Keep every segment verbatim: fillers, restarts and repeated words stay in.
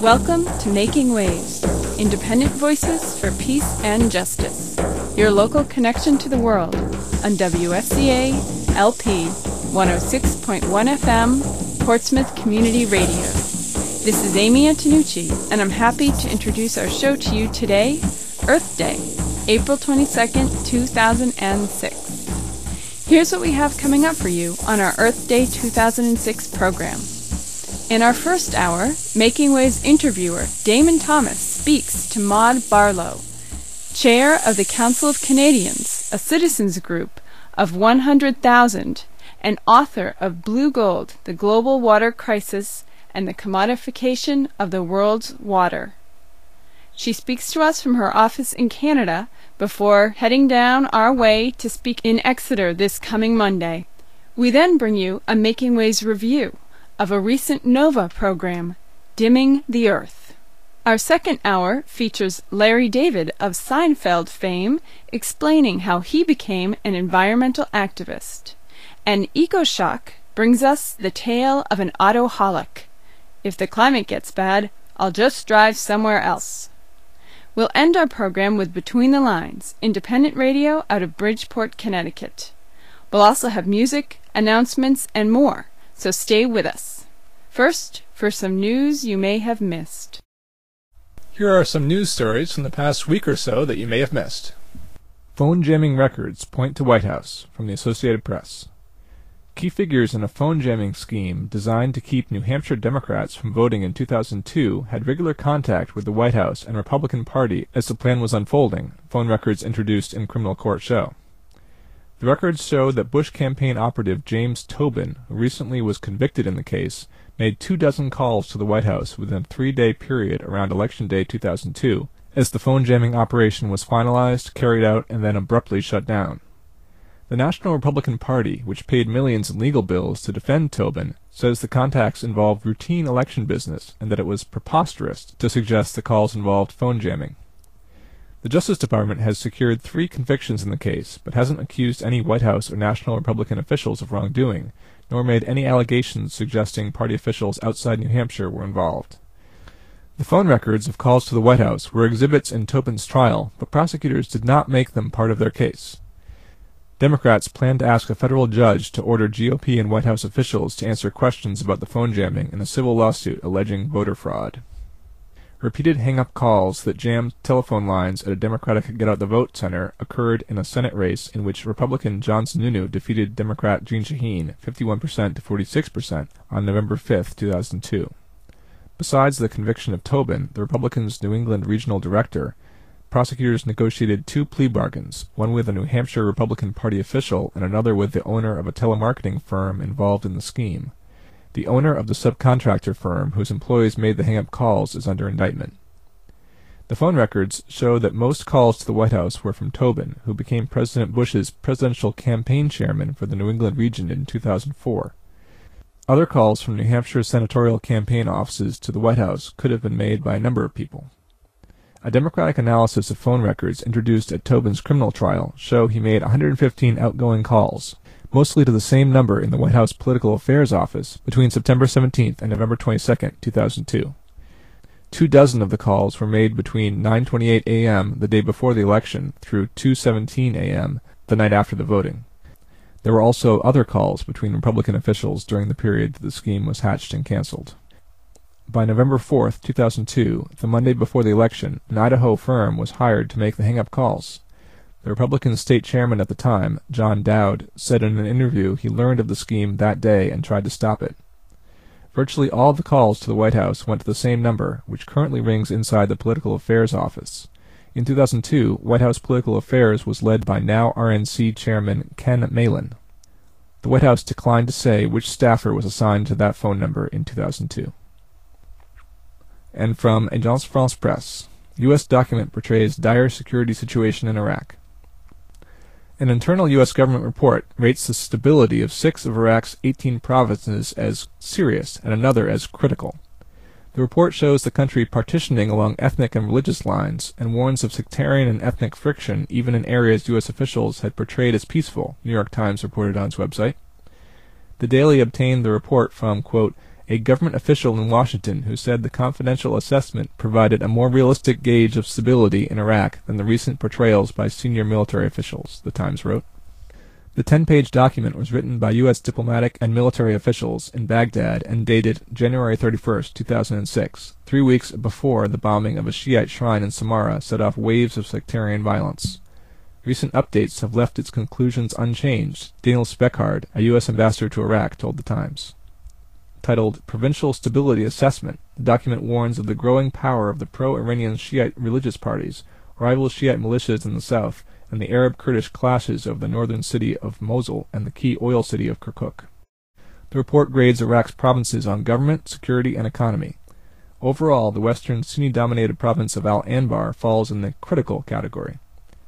Welcome to Making Waves, independent voices for peace and justice. Your local connection to the world on W S C A L P one oh six point one F M, Portsmouth Community Radio. This is Amy Antonucci, and I'm happy to introduce our show to you today, Earth Day, April twenty-second, two thousand six. Here's what we have coming up for you on our Earth Day two thousand six program. In our first hour, Making Waves interviewer Damon Thomas speaks to Maud Barlow, chair of the Council of Canadians, a citizens group of one hundred thousand, and author of Blue Gold, the Global Water Crisis and the Commodification of the World's Water. She speaks to us from her office in Canada before heading down our way to speak in Exeter this coming Monday. We then bring you a Making Waves review of a recent NOVA program, Dimming the Earth. Our second hour features Larry David of Seinfeld fame explaining how he became an environmental activist. And EcoShock brings us the tale of an autoholic. If the climate gets bad, I'll just drive somewhere else. We'll end our program with Between the Lines, independent radio out of Bridgeport, Connecticut. We'll also have music, announcements, and more, so stay with us. First, for some news you may have missed. Here are some news stories from the past week or so that you may have missed. Phone jamming records point to White House, from the Associated Press. Key figures in a phone jamming scheme designed to keep New Hampshire Democrats from voting in two thousand two had regular contact with the White House and Republican Party as the plan was unfolding, phone records introduced in criminal court show. The records show that Bush campaign operative James Tobin, who recently was convicted in the case, made two dozen calls to the White House within a three-day period around Election Day two thousand two, as the phone jamming operation was finalized, carried out, and then abruptly shut down. The National Republican Party, which paid millions in legal bills to defend Tobin, says the contacts involved routine election business and that it was preposterous to suggest the calls involved phone jamming. The Justice Department has secured three convictions in the case, but hasn't accused any White House or National Republican officials of wrongdoing, nor made any allegations suggesting party officials outside New Hampshire were involved. The phone records of calls to the White House were exhibits in Tobin's trial, but prosecutors did not make them part of their case. Democrats plan to ask a federal judge to order G O P and White House officials to answer questions about the phone jamming in a civil lawsuit alleging voter fraud. Repeated hang-up calls that jammed telephone lines at a Democratic Get-Out-the-Vote center occurred in a Senate race in which Republican John Sununu defeated Democrat Jeanne Shaheen fifty-one percent to forty-six percent on November fifth, two thousand two. Besides the conviction of Tobin, the Republicans' New England regional director, prosecutors negotiated two plea bargains, one with a New Hampshire Republican Party official and another with the owner of a telemarketing firm involved in the scheme. The owner of the subcontractor firm whose employees made the hang-up calls is under indictment. The phone records show that most calls to the White House were from Tobin, who became President Bush's presidential campaign chairman for the New England region in two thousand four. Other calls from New Hampshire senatorial campaign offices to the White House could have been made by a number of people. A Democratic analysis of phone records introduced at Tobin's criminal trial show he made one hundred fifteen outgoing calls, mostly to the same number in the White House Political Affairs Office, between September seventeenth and November twenty-second, two thousand two. Two dozen of the calls were made between nine twenty-eight a m the day before the election through two seventeen a m the night after the voting. There were also other calls between Republican officials during the period that the scheme was hatched and canceled. By November fourth, two thousand two, the Monday before the election, an Idaho firm was hired to make the hang-up calls. The Republican state chairman at the time, John Dowd, said in an interview he learned of the scheme that day and tried to stop it. Virtually all the calls to the White House went to the same number, which currently rings inside the Political Affairs Office. In two thousand two, White House Political Affairs was led by now R N C Chairman Ken Malin. The White House declined to say which staffer was assigned to that phone number in two thousand two. And from Agence France Presse, U S document portrays dire security situation in Iraq. An internal U S government report rates the stability of six of Iraq's eighteen provinces as serious and another as critical. The report shows the country partitioning along ethnic and religious lines and warns of sectarian and ethnic friction even in areas U S officials had portrayed as peaceful, New York Times reported on its website. The Daily obtained the report from, quote, a government official in Washington who said the confidential assessment provided a more realistic gauge of stability in Iraq than the recent portrayals by senior military officials, the Times wrote. The ten-page document was written by U S diplomatic and military officials in Baghdad and dated January thirty-first, two thousand six, three weeks before the bombing of a Shiite shrine in Samarra set off waves of sectarian violence. Recent updates have left its conclusions unchanged, Daniel Speckhard, a U S ambassador to Iraq, told the Times. Titled Provincial Stability Assessment, the document warns of the growing power of the pro-Iranian Shiite religious parties, rival Shiite militias in the south, and the Arab-Kurdish clashes of the northern city of Mosul and the key oil city of Kirkuk. The report grades Iraq's provinces on government, security, and economy. Overall, the western Sunni-dominated province of Al-Anbar falls in the critical category.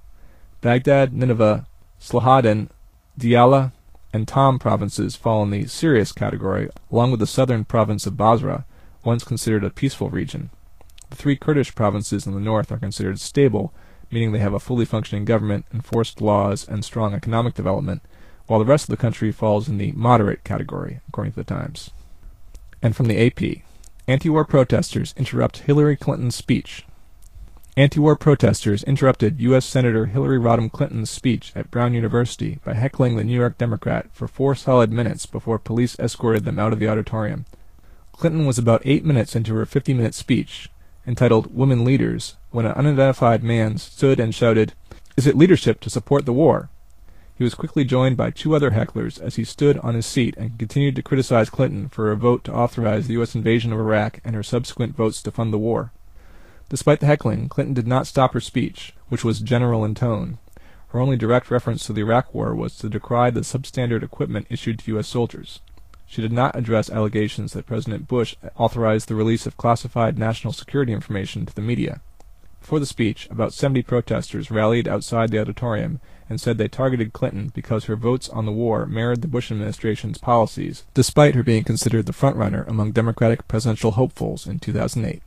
Baghdad, Nineveh, Salahaddin, Diyala, and Tam provinces fall in the serious category, along with the southern province of Basra, once considered a peaceful region. The three Kurdish provinces in the north are considered stable, meaning they have a fully functioning government, enforced laws, and strong economic development, while the rest of the country falls in the moderate category, according to the Times. And from the A P, anti-war protesters interrupt Hillary Clinton's speech. Anti-war protesters interrupted U S Senator Hillary Rodham Clinton's speech at Brown University by heckling the New York Democrat for four solid minutes before police escorted them out of the auditorium. Clinton was about eight minutes into her fifty-minute speech, entitled Women Leaders, when an unidentified man stood and shouted, "Is it leadership to support the war?" He was quickly joined by two other hecklers as he stood on his seat and continued to criticize Clinton for her vote to authorize the U S invasion of Iraq and her subsequent votes to fund the war. Despite the heckling, Clinton did not stop her speech, which was general in tone. Her only direct reference to the Iraq War was to decry the substandard equipment issued to U S soldiers. She did not address allegations that President Bush authorized the release of classified national security information to the media. Before the speech, about seventy protesters rallied outside the auditorium and said they targeted Clinton because her votes on the war mirrored the Bush administration's policies, despite her being considered the frontrunner among Democratic presidential hopefuls in two thousand eight.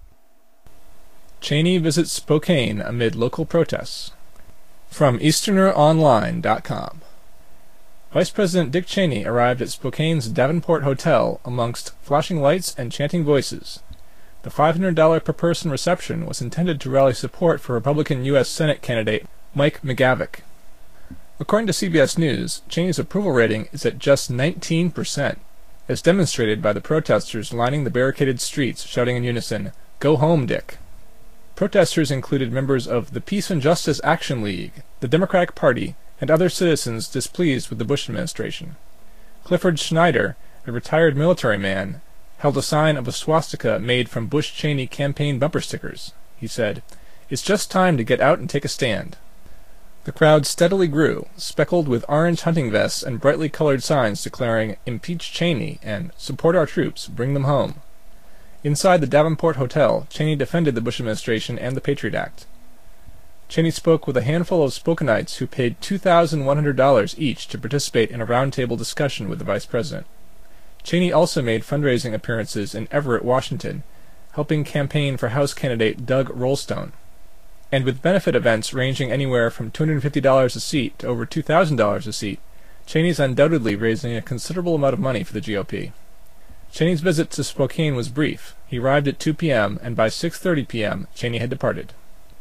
Cheney visits Spokane amid local protests. From Easterner Online dot com. Vice President Dick Cheney arrived at Spokane's Davenport Hotel amongst flashing lights and chanting voices. The five hundred dollars per person reception was intended to rally support for Republican U S Senate candidate Mike McGavick. According to C B S News, Cheney's approval rating is at just nineteen percent, as demonstrated by the protesters lining the barricaded streets shouting in unison, "Go home, Dick." Protesters included members of the Peace and Justice Action League, the Democratic Party, and other citizens displeased with the Bush administration. Clifford Schneider, a retired military man, held a sign of a swastika made from Bush-Cheney campaign bumper stickers. He said, "It's just time to get out and take a stand." The crowd steadily grew, speckled with orange hunting vests and brightly colored signs declaring, "Impeach Cheney" and "Support our troops, bring them home." Inside the Davenport Hotel, Cheney defended the Bush administration and the Patriot Act. Cheney spoke with a handful of Spokanites who paid two thousand one hundred dollars each to participate in a roundtable discussion with the vice president. Cheney also made fundraising appearances in Everett, Washington, helping campaign for House candidate Doug Rollstone. And with benefit events ranging anywhere from two hundred fifty dollars a seat to over two thousand dollars a seat, Cheney's undoubtedly raising a considerable amount of money for the G O P. Cheney's visit to Spokane was brief. He arrived at two p m, and by six thirty p m, Cheney had departed.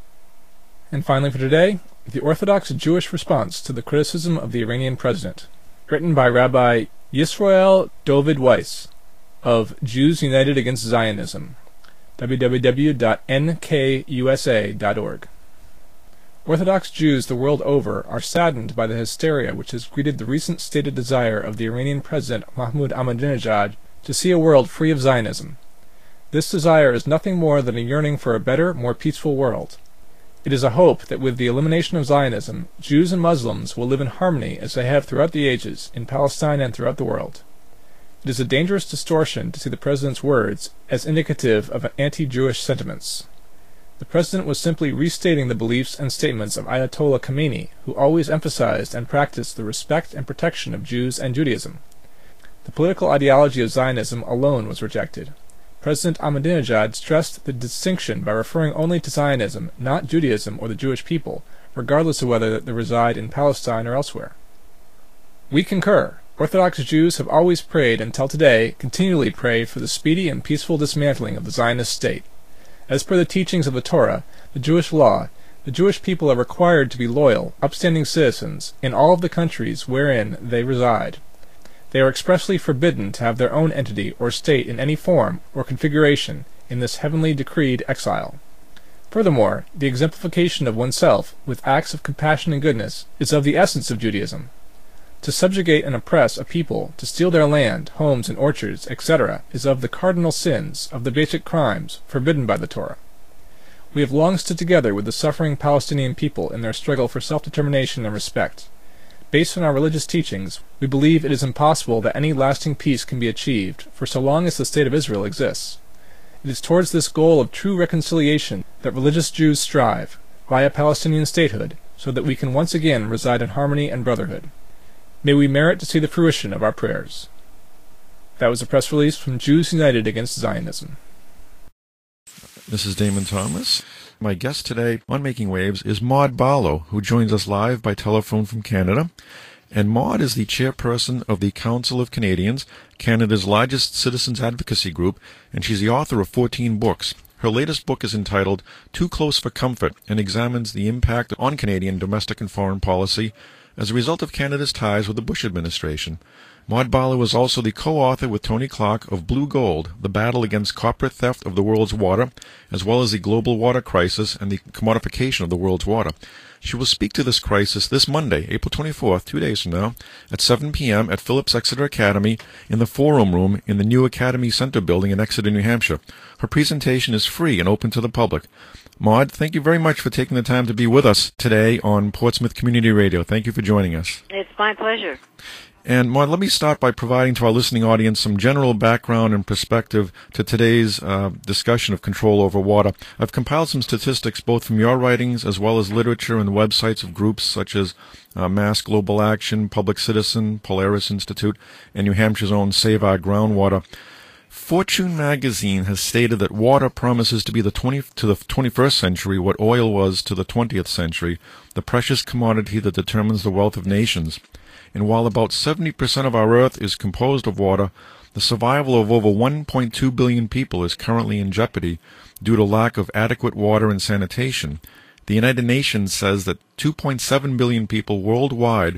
And finally for today, the Orthodox Jewish response to the criticism of the Iranian president, written by Rabbi Yisroel Dovid Weiss of Jews United Against Zionism, w w w dot n k u s a dot org. Orthodox Jews the world over are saddened by the hysteria which has greeted the recent stated desire of the Iranian president Mahmoud Ahmadinejad to see a world free of Zionism. This desire is nothing more than a yearning for a better, more peaceful world. It is a hope that with the elimination of Zionism, Jews and Muslims will live in harmony as they have throughout the ages, in Palestine and throughout the world. It is a dangerous distortion to see the President's words as indicative of anti-Jewish sentiments. The President was simply restating the beliefs and statements of Ayatollah Khomeini, who always emphasized and practiced the respect and protection of Jews and Judaism. The political ideology of Zionism alone was rejected. President Ahmadinejad stressed the distinction by referring only to Zionism, not Judaism or the Jewish people, regardless of whether they reside in Palestine or elsewhere. We concur. Orthodox Jews have always prayed, until today, continually pray for the speedy and peaceful dismantling of the Zionist state. As per the teachings of the Torah, the Jewish law, the Jewish people are required to be loyal, upstanding citizens in all of the countries wherein they reside. They are expressly forbidden to have their own entity or state in any form or configuration in this heavenly decreed exile. Furthermore, the exemplification of oneself with acts of compassion and goodness is of the essence of Judaism. To subjugate and oppress a people, to steal their land, homes, and orchards, et cetera, is of the cardinal sins, of the basic crimes, forbidden by the Torah. We have long stood together with the suffering Palestinian people in their struggle for self-determination and respect. Based on our religious teachings, we believe it is impossible that any lasting peace can be achieved for so long as the State of Israel exists. It is towards this goal of true reconciliation that religious Jews strive, via Palestinian statehood, so that we can once again reside in harmony and brotherhood. May we merit to see the fruition of our prayers. That was a press release from Jews United Against Zionism. This is Damon Thomas. My guest today on Making Waves is Maud Barlow, who joins us live by telephone from Canada. And Maud is the chairperson of the Council of Canadians, Canada's largest citizens advocacy group, and she's the author of fourteen books. Her latest book is entitled Too Close for Comfort and examines the impact on Canadian domestic and foreign policy as a result of Canada's ties with the Bush administration. Maud Barlow is also the co-author with Tony Clark of Blue Gold, The Battle Against Corporate Theft of the World's Water, as well as the Global Water Crisis and the Commodification of the World's Water. She will speak to this crisis this Monday, April twenty-fourth, two days from now, at seven p.m. at Phillips Exeter Academy in the Forum Room in the new Academy Center building in Exeter, New Hampshire. Her presentation is free and open to the public. Maud, thank you very much for taking the time to be with us today on Portsmouth Community Radio. Thank you for joining us. It's my pleasure. And Maud, let me start by providing to our listening audience some general background and perspective to today's uh, discussion of control over water. I've compiled some statistics both from your writings as well as literature and websites of groups such as uh, Mass Global Action, Public Citizen, Polaris Institute, and New Hampshire's own Save Our Groundwater. Fortune magazine has stated that water promises to be the twenty to the twenty-first century what oil was to the twentieth century, the precious commodity that determines the wealth of nations. And while about seventy percent of our Earth is composed of water, the survival of over one point two billion people is currently in jeopardy due to lack of adequate water and sanitation. The United Nations says that two point seven billion people worldwide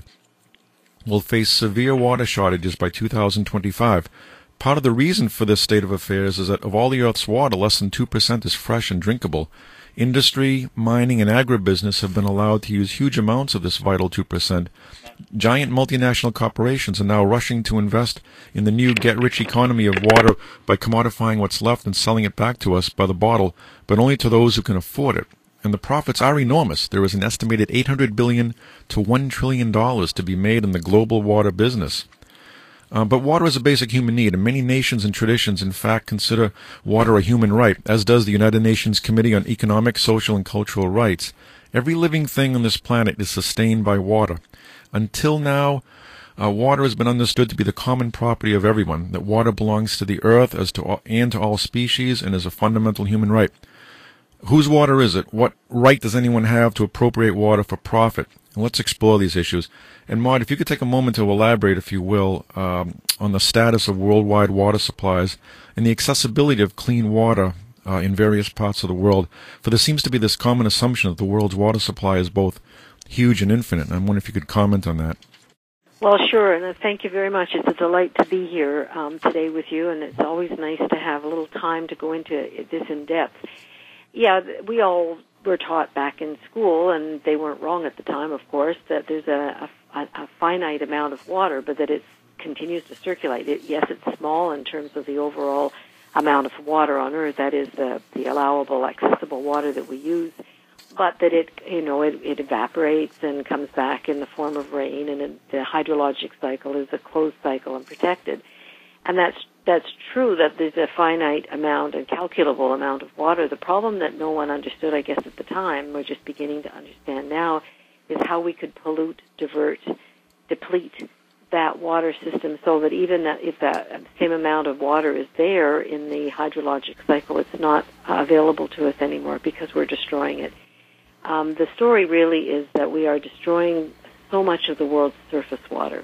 will face severe water shortages by two thousand twenty-five. Part of the reason for this state of affairs is that of all the Earth's water, less than two percent is fresh and drinkable. Industry, mining, and agribusiness have been allowed to use huge amounts of this vital two percent. Giant multinational corporations are now rushing to invest in the new get-rich economy of water by commodifying what's left and selling it back to us by the bottle, but only to those who can afford it. And the profits are enormous. There is an estimated eight hundred billion dollars to one trillion dollars to be made in the global water business. Uh, but water is a basic human need, and many nations and traditions, in fact, consider water a human right, as does the United Nations Committee on Economic, Social, and Cultural Rights. Every living thing on this planet is sustained by water. Until now, uh, water has been understood to be the common property of everyone, that water belongs to the earth as to all, and to all species and is a fundamental human right. Whose water is it? What right does anyone have to appropriate water for profit? And let's explore these issues. And Maud, if you could take a moment to elaborate, if you will, um, on the status of worldwide water supplies and the accessibility of clean water uh, in various parts of the world. For there seems to be this common assumption that the world's water supply is both huge and infinite. And I wonder if you could comment on that. Well, sure, and thank you very much. It's a delight to be here um, today with you, and it's always nice to have a little time to go into this in depth. Yeah, we all were taught back in school, and they weren't wrong at the time, of course, that there's a, a, a finite amount of water, but that it continues to circulate. It, yes, it's small in terms of the overall amount of water on Earth, that is the, the allowable, accessible water that we use, but that it, you know, it, it evaporates and comes back in the form of rain, and it, the hydrologic cycle is a closed cycle and protected. And that's that's true that there's a finite amount, a calculable amount of water. The problem that no one understood, I guess, at the time, we're just beginning to understand now, is how we could pollute, divert, deplete that water system so that even that if that same amount of water is there in the hydrologic cycle, it's not uh, available to us anymore because we're destroying it. Um, the story really is that we are destroying so much of the world's surface water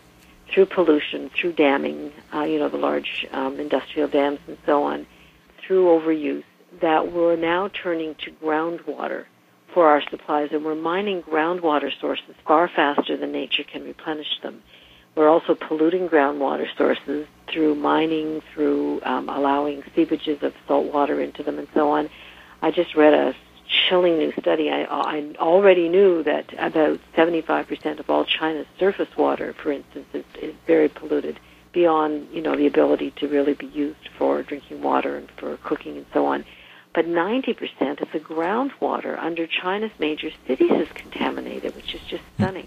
through pollution, through damming, uh, you know, the large um, industrial dams and so on, through overuse, that we're now turning to groundwater for our supplies, and we're mining groundwater sources far faster than nature can replenish them. We're also polluting groundwater sources through mining, through um, allowing seepages of salt water into them and so on. I just read a chilling new study. I, I already knew that about seventy-five percent of all China's surface water, for instance, is, is very polluted beyond, you know, the ability to really be used for drinking water and for cooking and so on. But ninety percent of the groundwater under China's major cities is contaminated, which is just stunning.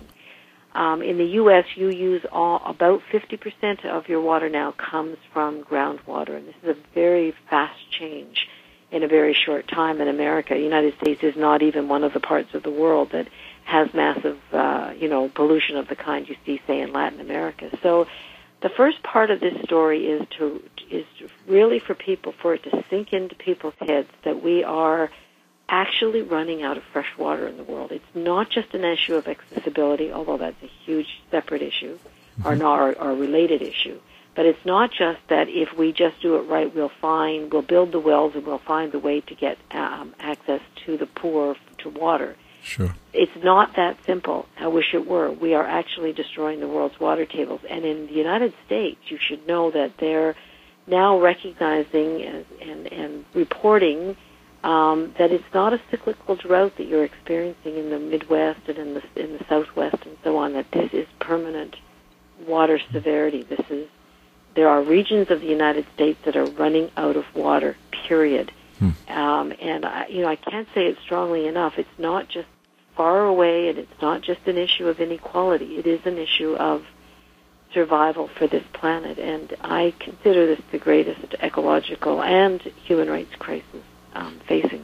Um, in the U S, you use all, about fifty percent of your water now comes from groundwater, and this is a very fast change in a very short time. In America, the United States is not even one of the parts of the world that has massive, uh, you know, pollution of the kind you see, say, in Latin America. So the first part of this story is to is really for people, for it to sink into people's heads that we are actually running out of fresh water in the world. It's not just an issue of accessibility, although that's a huge separate issue, mm-hmm. or not or, or related issue. But it's not just that if we just do it right, we'll find, we'll build the wells and we'll find the way to get um, access to the poor to water. Sure. It's not that simple. I wish it were. We are actually destroying the world's water tables. And in the United States, you should know that they're now recognizing and, and, and reporting um, that it's not a cyclical drought that you're experiencing in the Midwest and in the, in the Southwest and so on, that this is permanent water severity. This is, there are regions of the United States that are running out of water, period. Hmm. Um, and, I, you know, I can't say it strongly enough. It's not just far away, and it's not just an issue of inequality. It is an issue of survival for this planet, and I consider this the greatest ecological and human rights crisis um, facing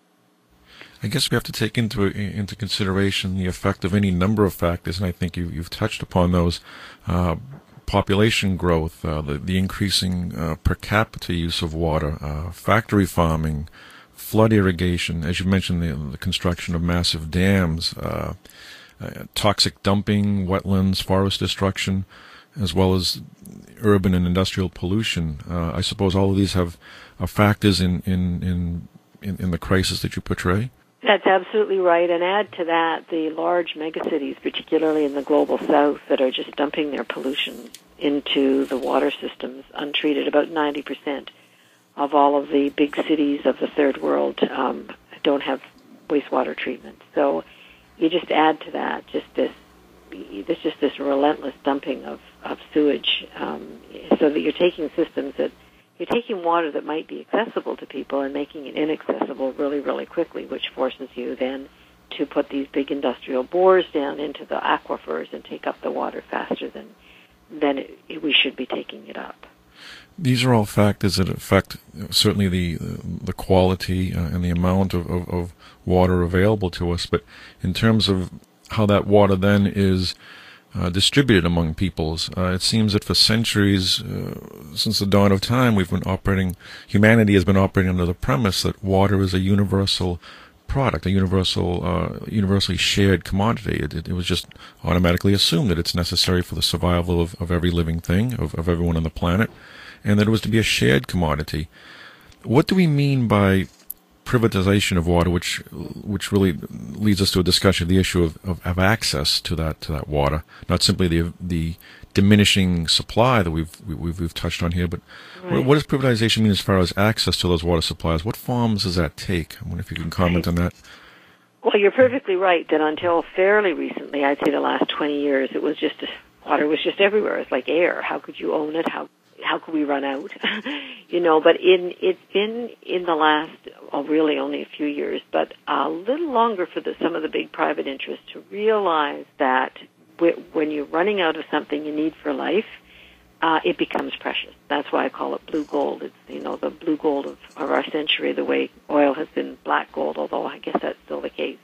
us. I guess we have to take into into consideration the effect of any number of factors, and I think you, you've touched upon those. Uh, population growth, uh, the, the increasing uh, per capita use of water, uh, factory farming, flood irrigation, as you mentioned, the, the construction of massive dams, uh, uh, toxic dumping, wetlands, forest destruction, as well as urban and industrial pollution. Uh, I suppose all of these have uh, factors in, in, in, in, in the crisis that you portray? That's absolutely right. And add to that the large megacities, particularly in the global south, that are just dumping their pollution into the water systems untreated. About ninety percent of all of the big cities of the third world um, don't have wastewater treatment. So you just add to that just this, there's just this relentless dumping of, of sewage, um, so that you're taking systems that you're taking water that might be accessible to people and making it inaccessible really, really quickly, which forces you then to put these big industrial bores down into the aquifers and take up the water faster than than it, it, we should be taking it up. These are all factors that affect uh, certainly the the quality uh, and the amount of, of, of water available to us. But in terms of how that water then is Uh, distributed among peoples. Uh, it seems that for centuries, uh, since the dawn of time, we've been operating, humanity has been operating under the premise that water is a universal product, a universal, uh, universally shared commodity. It, it, it was just automatically assumed that it's necessary for the survival of, of every living thing, of, of everyone on the planet, and that it was to be a shared commodity. What do we mean by privatization of water, which which really leads us to a discussion of the issue of, of, of access to that to that water, not simply the the diminishing supply that we've we've, we've touched on here, but right. what, what does privatization mean as far as access to those water supplies? What forms does that take? I wonder if you can comment right. on that. Well, you're perfectly right that until fairly recently, I'd say the last twenty years, it was just water was just everywhere. It's like air. How could you own it? How how could we run out? you know, but in it's been in the last, well, really only a few years, but a little longer for the, some of the big private interests to realize that when you're running out of something you need for life, uh, it becomes precious. That's why I call it blue gold. It's, you know, the blue gold of, of our century, the way oil has been black gold, although I guess that's still the case.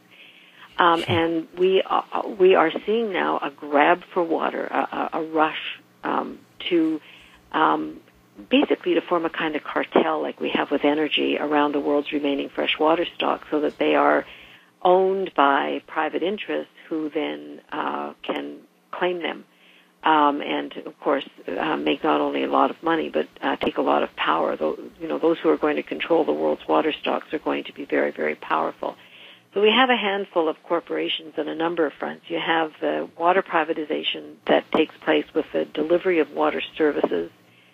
Um, and we are, we are seeing now a grab for water, a, a rush um, to um, basically to form a kind of cartel like we have with energy around the world's remaining fresh water stock, so that they are owned by private interests who then uh, can claim them. um, and of course uh, make not only a lot of money but uh, take a lot of power. Though, you know, those who are going to control the world's water stocks are going to be very, very powerful. So we have a handful of corporations on a number of fronts. You have the water privatization that takes place with the delivery of water services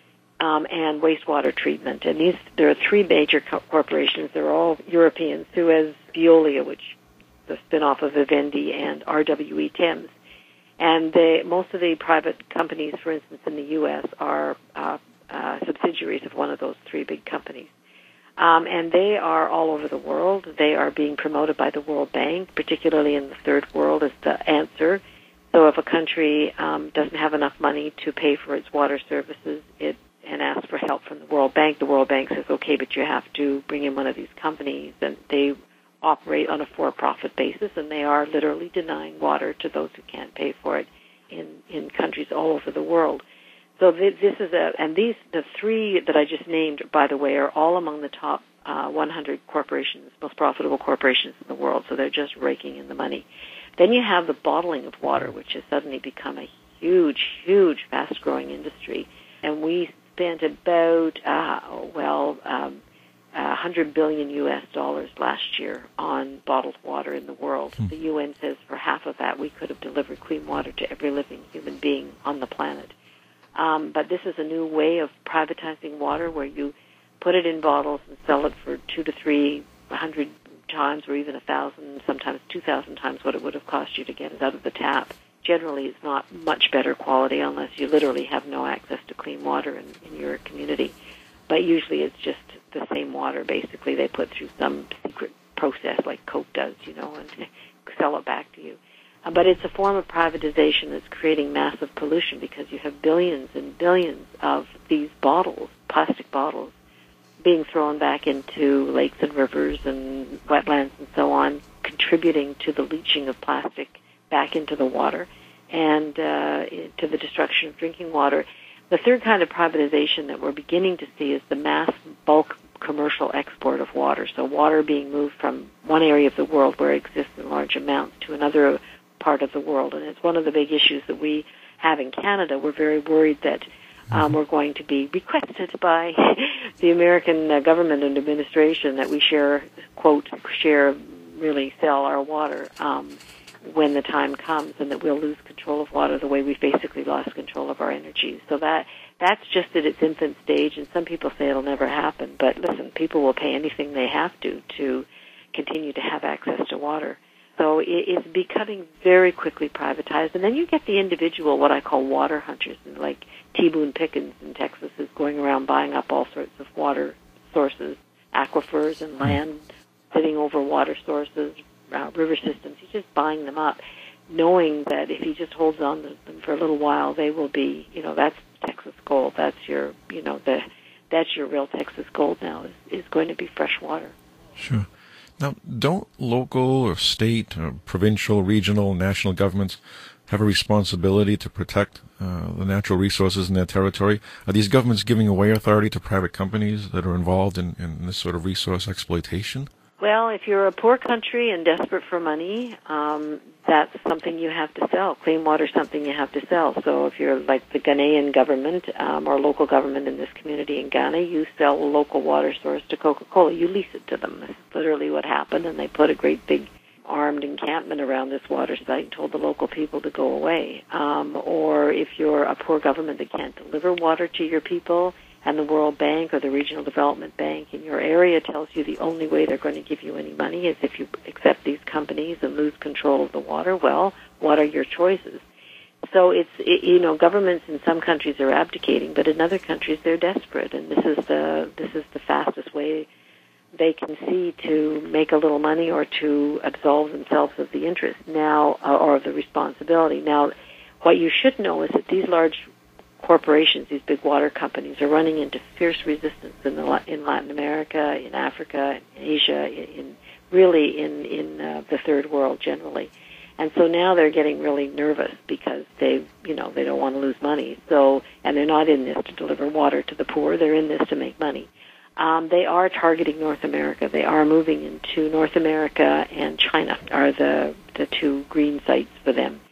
um, and wastewater treatment. And these, there are three major co- corporations. They're all European: Suez, Veolia, which is the spin-off of Vivendi, and R W E Thames. And they, most of the private companies, for instance, in the U S, are uh, uh, subsidiaries of one of those three big companies. Um, and they are all over the world. They are being promoted by the World Bank, particularly in the third world, as the answer. So if a country um, doesn't have enough money to pay for its water services it and asks for help from the World Bank, the World Bank says, okay, but you have to bring in one of these companies. And they operate on a for-profit basis, and they are literally denying water to those who can't pay for it in, in countries all over the world. So this is a, and these, the three that I just named, by the way, are all among the top uh, one hundred corporations, most profitable corporations in the world, so they're just raking in the money. Then you have the bottling of water, which has suddenly become a huge, huge, fast-growing industry. And we spent about, uh, well, um, one hundred billion U S dollars last year on bottled water in the world. Hmm. The U N says for half of that we could have delivered clean water to every living human being on the planet. Um, but this is a new way of privatizing water where you put it in bottles and sell it for two to three hundred times or even a thousand, sometimes two thousand times what it would have cost you to get it out of the tap. Generally, it's not much better quality unless you literally have no access to clean water in, in your community. But usually it's just the same water, basically. They put through some secret process like Coke does, you know, and sell it back to you. Uh, but it's a form of privatization that's creating massive pollution because you have billions and billions of these bottles, plastic bottles, being thrown back into lakes and rivers and wetlands and so on, contributing to the leaching of plastic back into the water and uh, to the destruction of drinking water. The third kind of privatization that we're beginning to see is the mass bulk commercial export of water. So water being moved from one area of the world where it exists in large amounts to another part of the world. And it's one of the big issues that we have in Canada. We're very worried that um, we're going to be requested by the American uh, government and administration that we share, quote, share, really sell our water um, when the time comes, and that we'll lose control of water the way we've basically lost control of our energy. So that that's just at its infant stage, and some people say it'll never happen. But listen, people will pay anything they have to to continue to have access to water. So it is becoming very quickly privatized. And then you get the individual, what I call water hunters, like T. Boone Pickens in Texas is going around buying up all sorts of water sources, aquifers and land, sitting over water sources, uh, river systems. He's just buying them up, knowing that if he just holds on to them for a little while, they will be, you know, that's Texas gold. That's your, you know, the that's your real Texas gold now is, is going to be fresh water. Sure. Now, don't local or state or provincial, regional, national governments have a responsibility to protect uh, the natural resources in their territory? Are these governments giving away authority to private companies that are involved in, in this sort of resource exploitation? Well, if you're a poor country and desperate for money, um, that's something you have to sell. Clean water is something you have to sell. So if you're like the Ghanaian government um, or local government in this community in Ghana, you sell a local water source to Coca-Cola. You lease it to them. This is literally what happened, and they put a great big armed encampment around this water site and told the local people to go away. Um, or if you're a poor government that can't deliver water to your people, and the World Bank or the Regional Development Bank in your area tells you the only way they're going to give you any money is if you accept these companies and lose control of the water, well, what are your choices? So it's, it, you know, governments in some countries are abdicating, but in other countries they're desperate, and this is the this is the fastest way they can see to make a little money or to absolve themselves of the interest now uh, or of the responsibility. Now, what you should know is that these large corporations, these big water companies, are running into fierce resistance in the, in Latin America, in Africa, in Asia, in, in really in in uh, the third world generally, and so now they're getting really nervous because they, you know, they don't want to lose money. So, and they're not in this to deliver water to the poor; they're in this to make money. Um, they are targeting North America. They are moving into North America, and China are the the two green sites for them.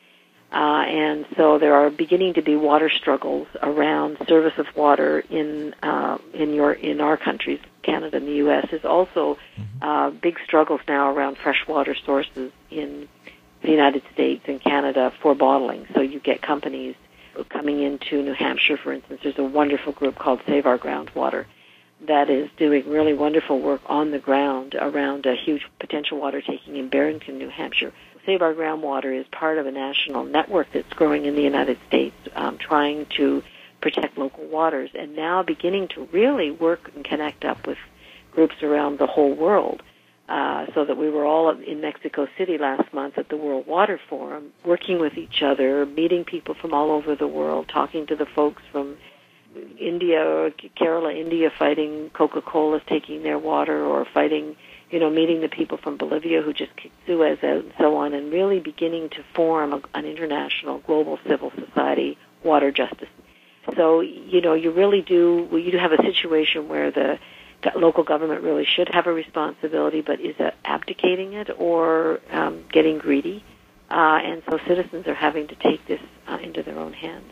Uh, and so there are beginning to be water struggles around service of water in uh, in your in our countries, Canada and the U S. There's also uh, big struggles now around freshwater sources in the United States and Canada for bottling. So you get companies coming into New Hampshire, for instance. There's a wonderful group called Save Our Groundwater that is doing really wonderful work on the ground around a huge potential water taking in Barrington, New Hampshire. Save Our Groundwater is part of a national network that's growing in the United States, um, trying to protect local waters, and now beginning to really work and connect up with groups around the whole world. Uh, so that we were all in Mexico City last month at the World Water Forum, working with each other, meeting people from all over the world, talking to the folks from India, Kerala, India, fighting Coca-Cola's taking their water, or fighting, you know, meeting the people from Bolivia who just kicked Suez out and so on, and really beginning to form a, an international global civil society water justice. So, you know, you really do, well, you do have a situation where the local government really should have a responsibility, but is it abdicating it or um, getting greedy? Uh, and so citizens are having to take this uh, into their own hands.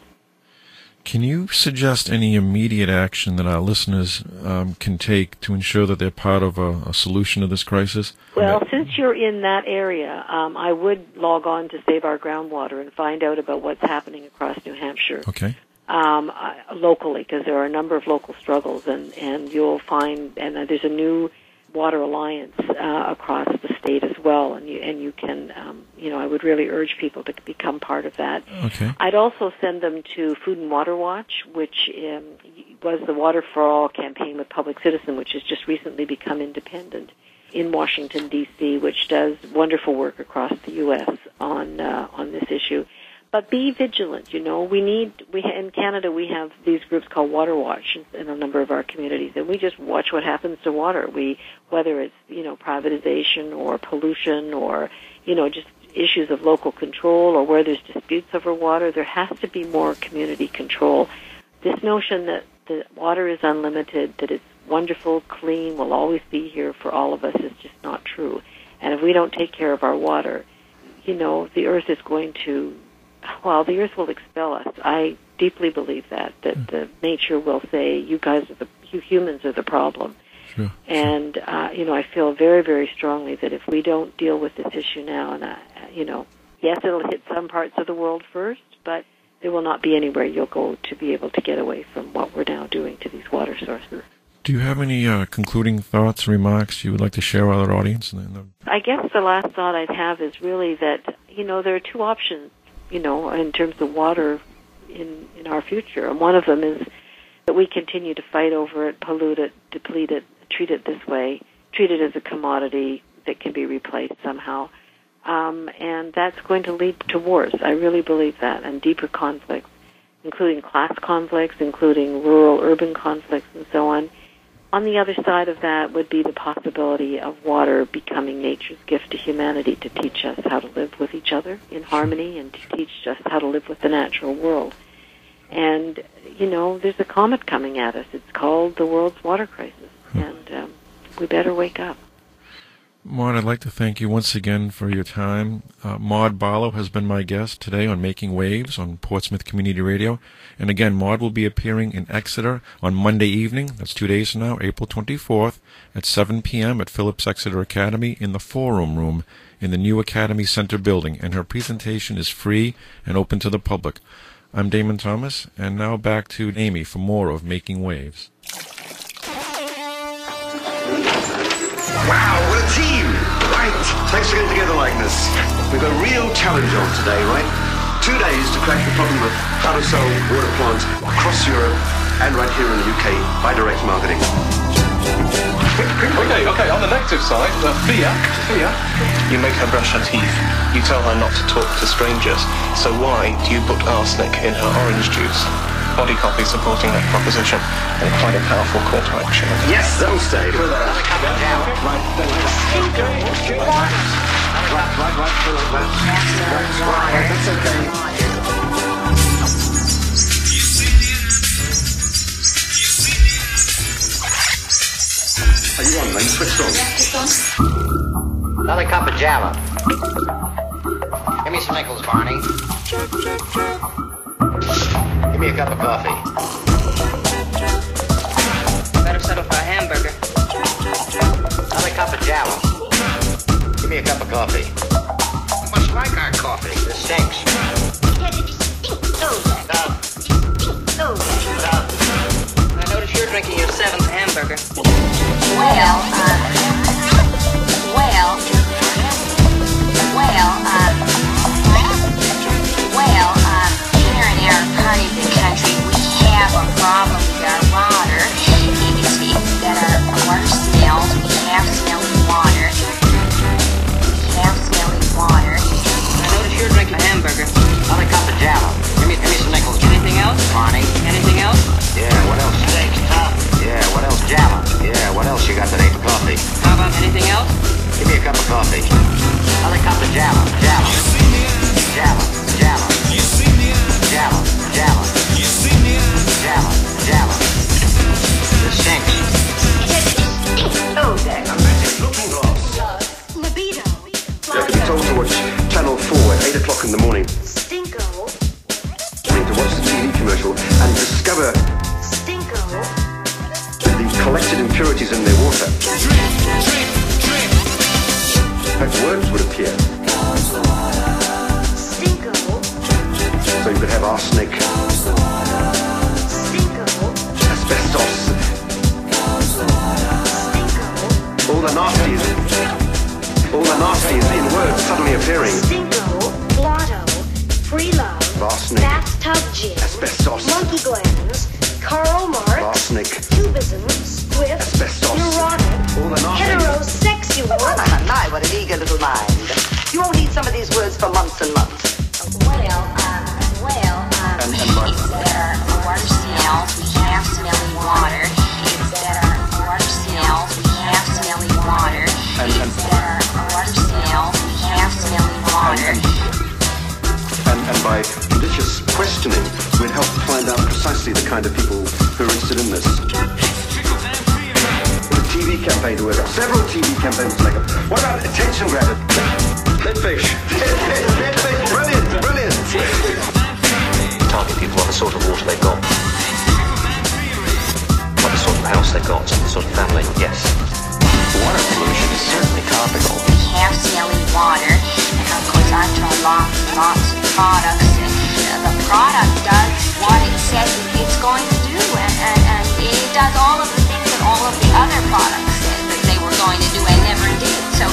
Can you suggest any immediate action that our listeners um, can take to ensure that they're part of a, a solution to this crisis? Well, since you're in that area, um, I would log on to Save Our Groundwater and find out about what's happening across New Hampshire. Okay. Um, uh, locally, because there are a number of local struggles, and, and you'll find, and uh, there's a new water alliance uh, across the state as well, and you and you can, um, you know, I would really urge people to become part of that. Okay. I'd also send them to Food and Water Watch, which um, was the Water for All campaign with Public Citizen, which has just recently become independent in Washington, D C, which does wonderful work across the U S on uh, on this issue. But be vigilant, you know. We need, we in Canada, we have these groups called Water Watch in a number of our communities, and we just watch what happens to water. We, whether it's, you know, privatization or pollution or, you know, just issues of local control or where there's disputes over water, there has to be more community control. This notion that the water is unlimited, that it's wonderful, clean, will always be here for all of us is just not true. And if we don't take care of our water, you know, the earth is going to, well, the earth will expel us. I deeply believe that, that mm. the nature will say, you guys are the, you humans are the problem. Sure. And, uh, you know, I feel very, very strongly that if we don't deal with this issue now, and, uh, you know, yes, it'll hit some parts of the world first, but there will not be anywhere you'll go to be able to get away from what we're now doing to these water sources. Do you have any uh, concluding thoughts, remarks you would like to share with our audience? I guess the last thought I'd have is really that, you know, there are two options, you know, in terms of water in, in our future. And one of them is that we continue to fight over it, pollute it, deplete it, treat it this way, treat it as a commodity that can be replaced somehow. Um, and that's going to lead to wars. I really believe that, and deeper conflicts, including class conflicts, including rural-urban conflicts, and so on. On the other side of that would be the possibility of water becoming nature's gift to humanity to teach us how to live with each other in harmony and to teach us how to live with the natural world. And, you know, there's a comet coming at us. It's called the world's water crisis, and um, we better wake up. Maud, I'd like to thank you once again for your time. Uh, Maud Barlow has been my guest today on Making Waves on Portsmouth Community Radio. And again, Maud will be appearing in Exeter on Monday evening, that's two days from now, April twenty-fourth, at seven p.m. at Phillips Exeter Academy in the Forum Room in the new Academy Center building. And her presentation is free and open to the public. I'm Damon Thomas, and now back to Amy for more of Making Waves. Wow, what a team! Right, thanks for getting together like this. We've got a real challenge on today, right? Two days to crack the problem of how to sell water plants across Europe and right here in the U K by direct marketing. Okay, okay, on the negative side, uh, Thea, Thea, you make her brush her teeth. You tell her not to talk to strangers. So why do you put arsenic in her orange juice? Body copy supporting that proposition, and quite a powerful call to action. Yes, that'll stay. Right, right, right, that's okay. Are you on, man? Switched on. Another cup of Java. Give me me some nickels, Barney. Give me a cup of coffee. Better settle for a hamburger. Another cup of Jell-O. Give me a cup of coffee. Much like our coffee. This stinks. I notice you're drinking your seventh hamburger. Well, uh, well, well, uh, well, uh, here in our part of the country, we have a problem with our water. It's, it's that our water smells. We have smelly water. We have smelly water. I notice you're drinking a hamburger. Another cup of Jell-O. Give me, give me some nickels. Anything else? Barney. Anything else? Yeah, what else? Steaks, tough. Yeah, what else? Jell-O. Yeah, what else you got today for coffee? How about anything else? Give me a cup of coffee. Another cup of Jell-O. Jell-O. Jell-O. Jell-O. Jell-O. Jell-O. Jell-O. Jell-O. This stinks. Oh, there. A magic looking glass. Libido. You have to be told to watch Channel four at eight o'clock in the morning. Stinko. To watch the T V commercial and discover Stinko. the collected impurities in their water. In fact, worms would appear. Stinko. So you could have arsenic, Stinko. asbestos, Stinko. all the nasties, all the nasties in words suddenly appearing. Stinko. Blotto. Free love. Arsenic, Bathtub gin. asbestos, Monkey glands. Karl Marx. arsenic, Cubism. Squiff. asbestos, Neurotic. all the nasties. Heterosexual. My, what an eager little mind. You won't need some of these words for months and months. Well, um, well, um, And- and what? it's that our water smells, we have smelly water. It's that our water smells, we have smelly water. And- and- It's that our water smells, we have smelly water. And, and by judicious questioning, we'd help find out precisely the kind of people who are interested in this. The T V campaign to work out. Several T V campaigns to make up. What about attention grabber? Dead fish. Dead fish. Dead fish. Brilliant. Brilliant. Target people on the sort of water they've got. What the sort of house they've got, the sort of family, yes. Water pollution is certainly topical. We have smelly water, and of course I've tried lots and lots of products, and uh, the product does what it says it's going to do, and, and, and it does all of the things that all of the other products said that they were going to do and never did. So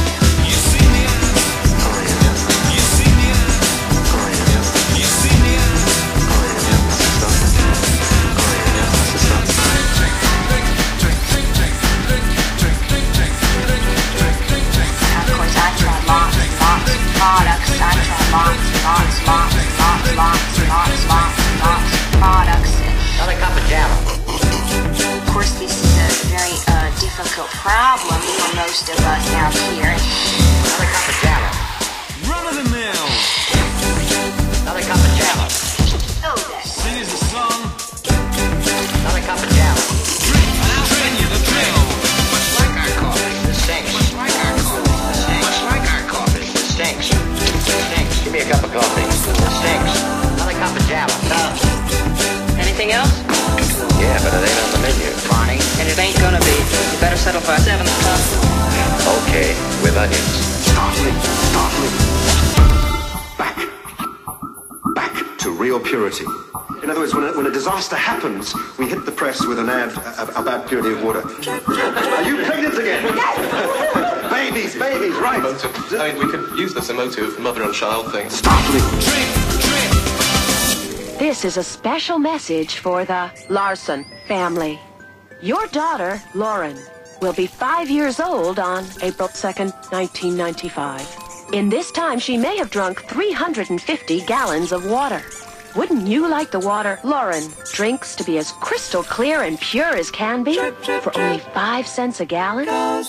products, I try lots, lots, lots, lots, lots, lots, lots, lots of products. Another cup of Jell-O. Of course, this is a very uh, difficult problem for most of us out here. Another cup of Jell-O. Run of the mill. Another cup of Jell-O. Oh, that's Sing us a song. Another cup of Jell-O. Drink, I'll bring you the drill. Much like our coffee. This stinks. Much like our coffee. This stinks. Much like our coffee. This stinks. This stinks. Give me a cup of coffee. This stinks. Another cup of Jell-O. Tough. Anything else? Yeah, but it ain't on the menu, Barney. And it ain't gonna be. You better settle for a seventh cup. Okay, with onions. Startling. Startling. Back. Back to real purity. In other words, when a, when a disaster happens, we hit the press with an ad uh, about purity of water. Are you pregnant again? Babies, babies, right. Motive. I mean, we could use this emotive mother and child thing. Startling. Drink, drink. This is a special message for the Larson family. Your daughter, Lauren, will be five years old on April second, nineteen ninety-five. In this time, she may have drunk three hundred fifty gallons of water. Wouldn't you like the water Lauren drinks to be as crystal clear and pure as can be for only five cents a gallon?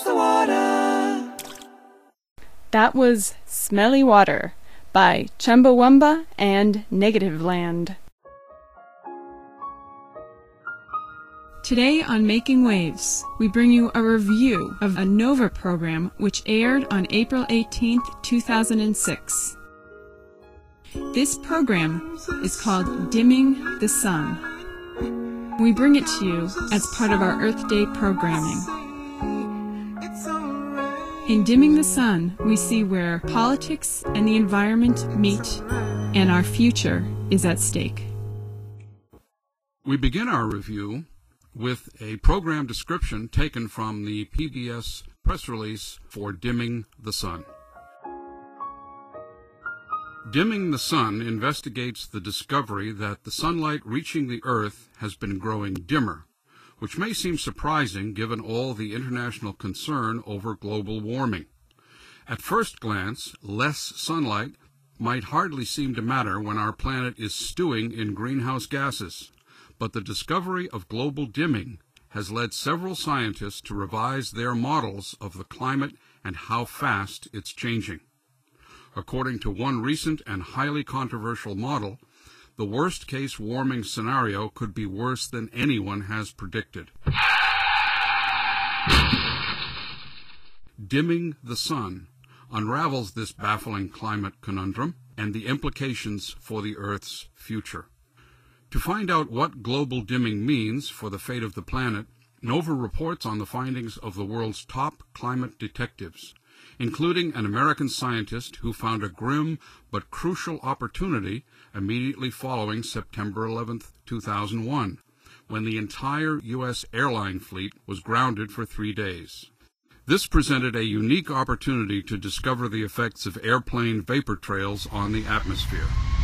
That was Smelly Water by Chumbawamba and Negative Land. Today on Making Waves, we bring you a review of a Nova program which aired on April eighteenth, two thousand six. This program is called Dimming the Sun. We bring it to you as part of our Earth Day programming. In Dimming the Sun, we see where politics and the environment meet, and our future is at stake. We begin our review with a program description taken from the P B S press release for Dimming the Sun. Dimming the Sun investigates the discovery that the sunlight reaching the Earth has been growing dimmer, which may seem surprising given all the international concern over global warming. At first glance, less sunlight might hardly seem to matter when our planet is stewing in greenhouse gases, but the discovery of global dimming has led several scientists to revise their models of the climate and how fast it's changing. According to one recent and highly controversial model, the worst-case warming scenario could be worse than anyone has predicted. Dimming the Sun unravels this baffling climate conundrum and the implications for the Earth's future. To find out what global dimming means for the fate of the planet, NOVA reports on the findings of the world's top climate detectives, including an American scientist who found a grim but crucial opportunity immediately following September eleventh, two thousand one, when the entire U S airline fleet was grounded for three days. This presented a unique opportunity to discover the effects of airplane vapor trails on the atmosphere.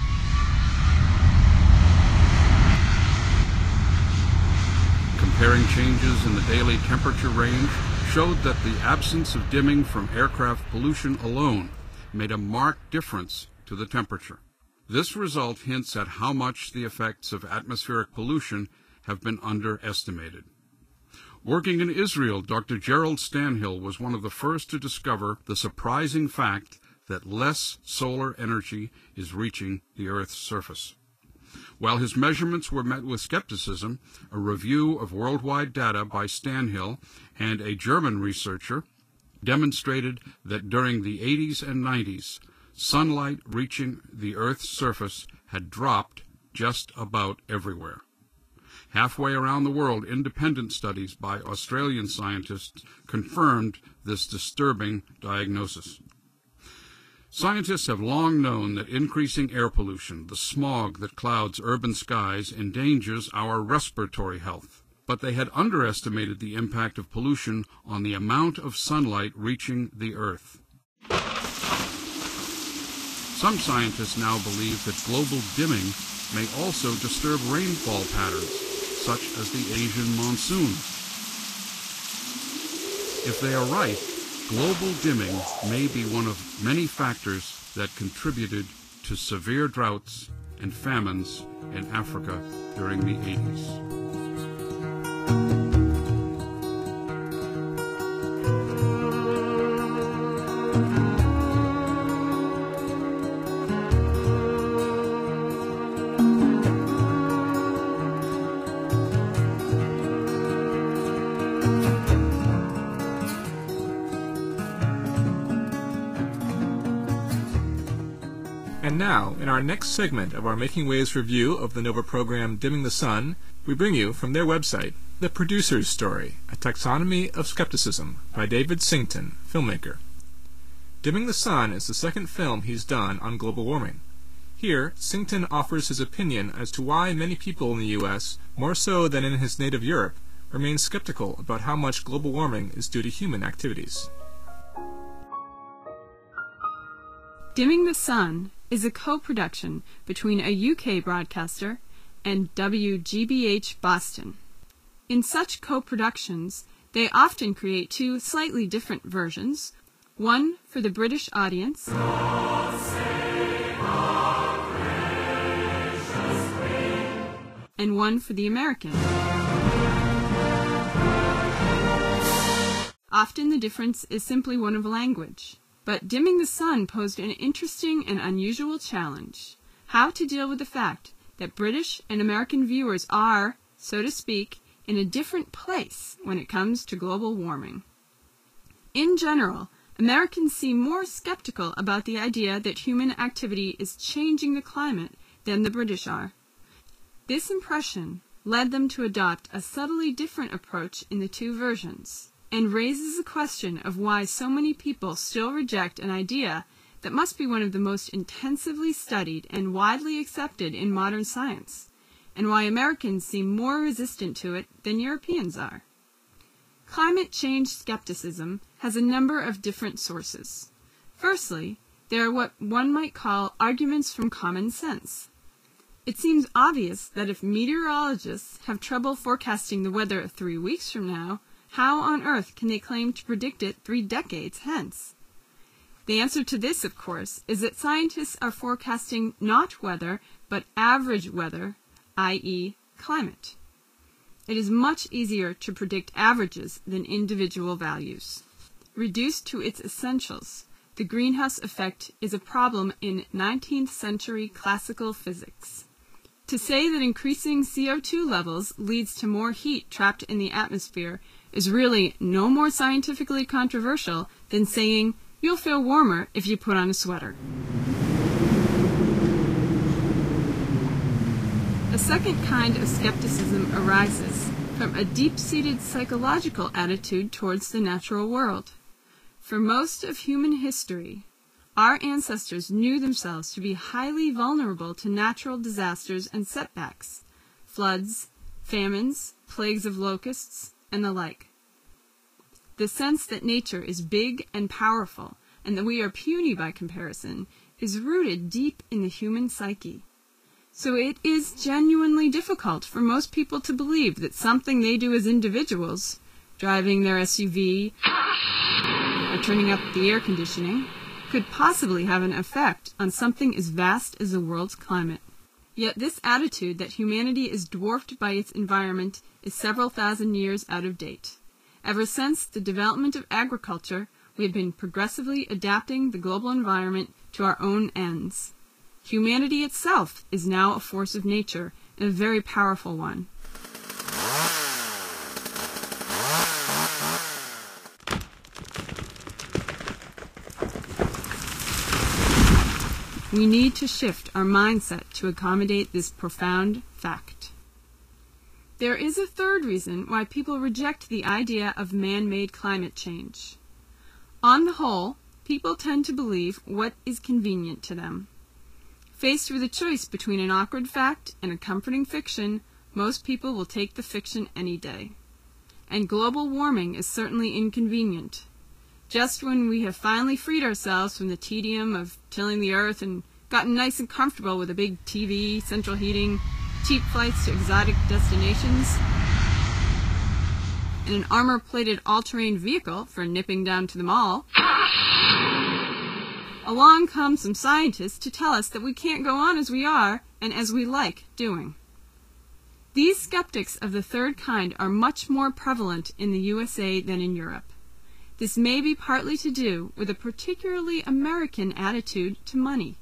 Comparing changes in the daily temperature range showed that the absence of dimming from aircraft pollution alone made a marked difference to the temperature. This result hints at how much the effects of atmospheric pollution have been underestimated. Working in Israel, Doctor Gerald Stanhill was one of the first to discover the surprising fact that less solar energy is reaching the Earth's surface. While his measurements were met with skepticism, a review of worldwide data by Stanhill and a German researcher demonstrated that during the eighties and nineties, sunlight reaching the Earth's surface had dropped just about everywhere. Halfway around the world, independent studies by Australian scientists confirmed this disturbing diagnosis. Scientists have long known that increasing air pollution, the smog that clouds urban skies, endangers our respiratory health. But they had underestimated the impact of pollution on the amount of sunlight reaching the Earth. Some scientists now believe that global dimming may also disturb rainfall patterns, such as the Asian monsoon. If they are right, global dimming may be one of many factors that contributed to severe droughts and famines in Africa during the eighties. And now, in our next segment of our Making Waves review of the NOVA program Dimming the Sun, we bring you from their website, The Producer's Story, A Taxonomy of Skepticism by David Sington, filmmaker. Dimming the Sun is the second film he's done on global warming. Here, Sington offers his opinion as to why many people in the U S, more so than in his native Europe, remain skeptical about how much global warming is due to human activities. Dimming the Sun is a co-production between a U K broadcaster and W G B H Boston. In such co-productions, they often create two slightly different versions, one for the British audience and one for the American. Often the difference is simply one of language. But Dimming the Sun posed an interesting and unusual challenge: how to deal with the fact that British and American viewers are, so to speak, in a different place when it comes to global warming. In general, Americans seem more skeptical about the idea that human activity is changing the climate than the British are. This impression led them to adopt a subtly different approach in the two versions, and raises the question of why so many people still reject an idea that must be one of the most intensively studied and widely accepted in modern science, and why Americans seem more resistant to it than Europeans are. Climate change skepticism has a number of different sources. Firstly, there are what one might call arguments from common sense. It seems obvious that if meteorologists have trouble forecasting the weather three weeks from now, how on earth can they claim to predict it three decades hence? The answer to this, of course, is that scientists are forecasting not weather, but average weather, that is climate. It is much easier to predict averages than individual values. Reduced to its essentials, the greenhouse effect is a problem in nineteenth century classical physics. To say that increasing C O two levels leads to more heat trapped in the atmosphere is really no more scientifically controversial than saying you'll feel warmer if you put on a sweater. A second kind of skepticism arises from a deep-seated psychological attitude towards the natural world. For most of human history, our ancestors knew themselves to be highly vulnerable to natural disasters and setbacks, floods, famines, plagues of locusts, and the like. The sense that nature is big and powerful, and that we are puny by comparison, is rooted deep in the human psyche. So it is genuinely difficult for most people to believe that something they do as individuals, driving their S U V or turning up the air conditioning, could possibly have an effect on something as vast as the world's climate. Yet this attitude that humanity is dwarfed by its environment is several thousand years out of date. Ever since the development of agriculture, we have been progressively adapting the global environment to our own ends. Humanity itself is now a force of nature, and a very powerful one. We need to shift our mindset to accommodate this profound fact. There is a third reason why people reject the idea of man-made climate change. On the whole, people tend to believe what is convenient to them. Faced with a choice between an awkward fact and a comforting fiction, most people will take the fiction any day. And global warming is certainly inconvenient. Just when we have finally freed ourselves from the tedium of tilling the earth and gotten nice and comfortable with a big T V, central heating, cheap flights to exotic destinations, and an armor-plated all-terrain vehicle for nipping down to the mall, along come some scientists to tell us that we can't go on as we are and as we like doing. These skeptics of the third kind are much more prevalent in the U S A than in Europe. This may be partly to do with a particularly American attitude to money.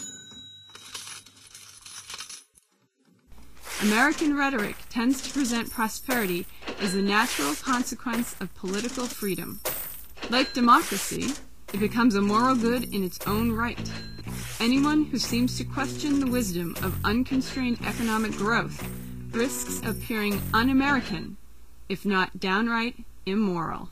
American rhetoric tends to present prosperity as a natural consequence of political freedom. Like democracy, it becomes a moral good in its own right. Anyone who seems to question the wisdom of unconstrained economic growth risks appearing un-American, if not downright immoral.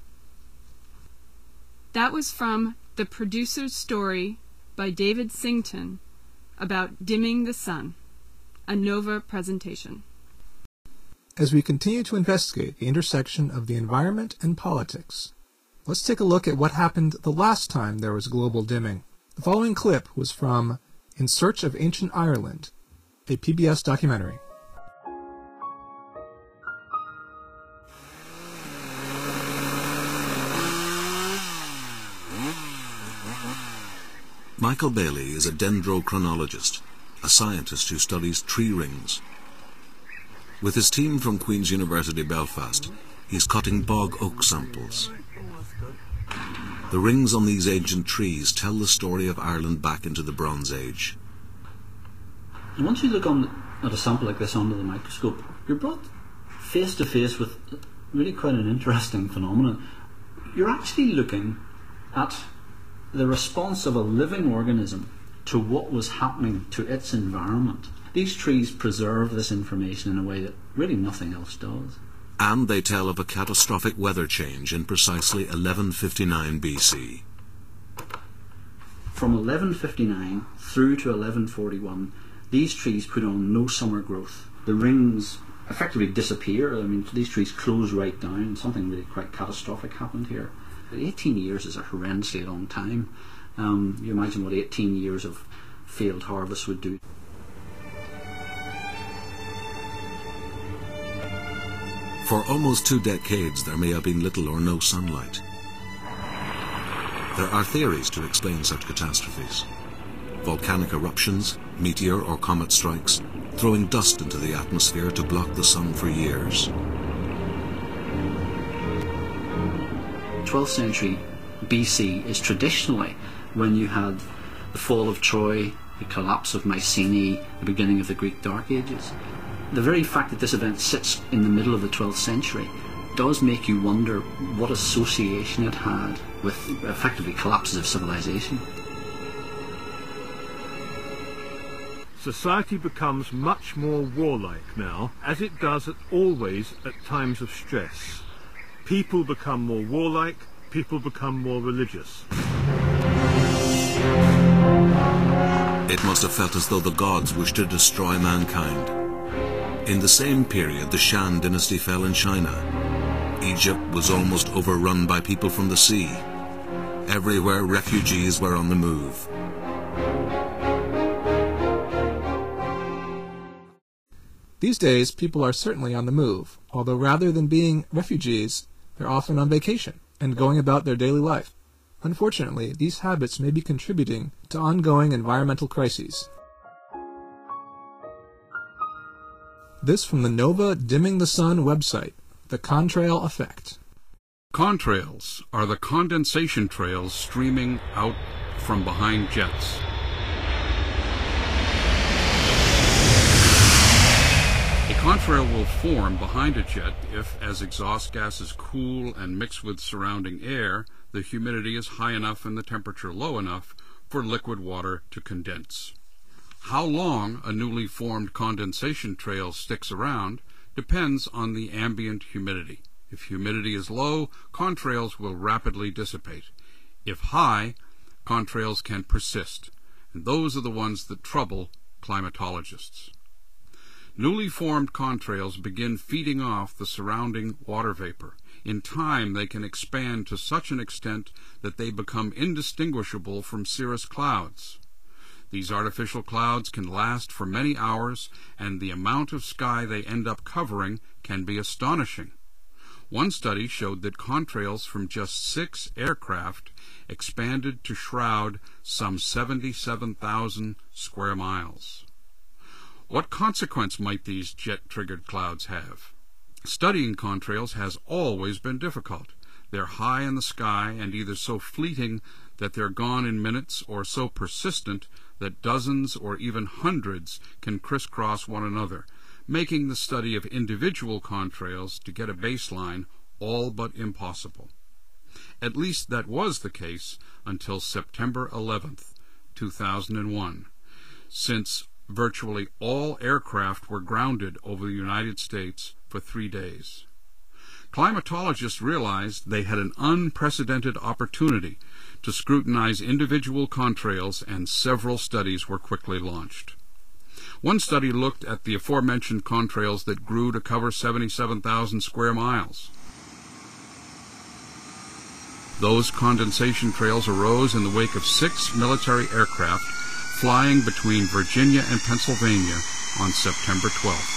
That was from The Producer's Story by David Sington about dimming the sun, a NOVA presentation. As we continue to investigate the intersection of the environment and politics, let's take a look at what happened the last time there was global dimming. The following clip was from In Search of Ancient Ireland, a P B S documentary. Michael Bailey is a dendrochronologist, a scientist who studies tree rings. With his team from Queen's University Belfast, he is cutting bog oak samples. The rings on these ancient trees tell the story of Ireland back into the Bronze Age. And once you look on, at a sample like this under the microscope, you're brought face to face with really quite an interesting phenomenon. You're actually looking at the response of a living organism to what was happening to its environment. These trees preserve this information in a way that really nothing else does. And they tell of a catastrophic weather change in precisely eleven fifty-nine B C. From eleven fifty-nine through to eleven forty-one, these trees put on no summer growth. The rings effectively disappear. I mean, these trees close right down. Something really quite catastrophic happened here. eighteen years is a horrendously long time. Um, you imagine what eighteen years of failed harvest would do. For almost two decades there may have been little or no sunlight. There are theories to explain such catastrophes. Volcanic eruptions, meteor or comet strikes, throwing dust into the atmosphere to block the sun for years. twelfth century B C is traditionally when you had the fall of Troy, the collapse of Mycenae, the beginning of the Greek Dark Ages. The very fact that this event sits in the middle of the twelfth century does make you wonder what association it had with effectively collapses of civilization. Society becomes much more warlike now, as it does at always at times of stress. People become more warlike, people become more religious. It must have felt as though the gods wished to destroy mankind. In the same period, the Shan dynasty fell in China. Egypt was almost overrun by people from the sea. Everywhere refugees were on the move. These days, people are certainly on the move, although rather than being refugees, they're often on vacation and going about their daily life. Unfortunately, these habits may be contributing to ongoing environmental crises. This from the NOVA Dimming the Sun website, the contrail effect. Contrails are the condensation trails streaming out from behind jets. A contrail will form behind a jet if, as exhaust gases cool and mix with surrounding air, the humidity is high enough and the temperature low enough for liquid water to condense. How long a newly formed condensation trail sticks around depends on the ambient humidity. If humidity is low, contrails will rapidly dissipate. If high, contrails can persist, and those are the ones that trouble climatologists. Newly formed contrails begin feeding off the surrounding water vapor. In time, they can expand to such an extent that they become indistinguishable from cirrus clouds. These artificial clouds can last for many hours, and the amount of sky they end up covering can be astonishing. One study showed that contrails from just six aircraft expanded to shroud some seventy-seven thousand square miles. What consequence might these jet-triggered clouds have? Studying contrails has always been difficult. They're high in the sky and either so fleeting that they're gone in minutes or so persistent that dozens or even hundreds can crisscross one another, making the study of individual contrails to get a baseline all but impossible. At least that was the case until September eleventh, two thousand one, since virtually all aircraft were grounded over the United States for three days. Climatologists realized they had an unprecedented opportunity to scrutinize individual contrails, and several studies were quickly launched. One study looked at the aforementioned contrails that grew to cover seventy-seven thousand square miles. Those condensation trails arose in the wake of six military aircraft flying between Virginia and Pennsylvania on September twelfth.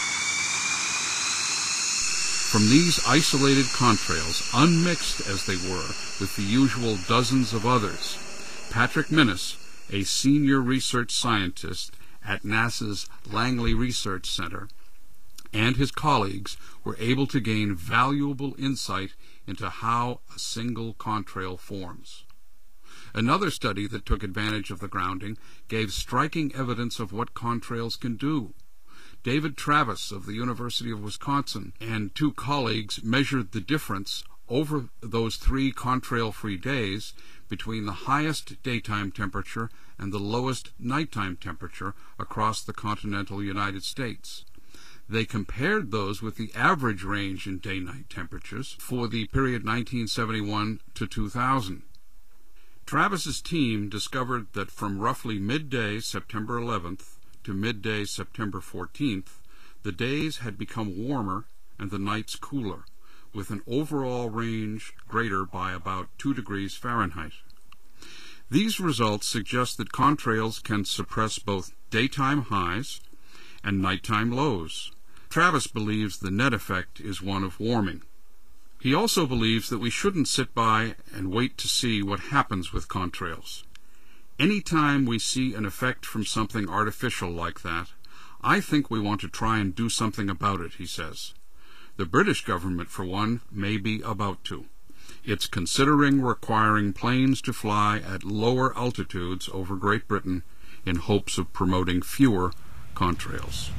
From these isolated contrails, unmixed as they were with the usual dozens of others, Patrick Minnis, a senior research scientist at NASA's Langley Research Center, and his colleagues were able to gain valuable insight into how a single contrail forms. Another study that took advantage of the grounding gave striking evidence of what contrails can do. David Travis of the University of Wisconsin and two colleagues measured the difference over those three contrail-free days between the highest daytime temperature and the lowest nighttime temperature across the continental United States. They compared those with the average range in day-night temperatures for the period nineteen seventy-one to two thousand. Travis's team discovered that from roughly midday September eleventh to midday September fourteenth, the days had become warmer and the nights cooler, with an overall range greater by about two degrees Fahrenheit. These results suggest that contrails can suppress both daytime highs and nighttime lows. Travis believes the net effect is one of warming. He also believes that we shouldn't sit by and wait to see what happens with contrails. Anytime we see an effect from something artificial like that, I think we want to try and do something about it, he says. The British government, for one, may be about to. It's considering requiring planes to fly at lower altitudes over Great Britain in hopes of promoting fewer contrails.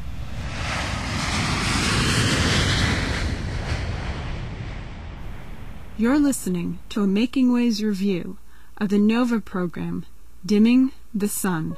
You're listening to a Making Waves review of the NOVA program, Dimming the Sun.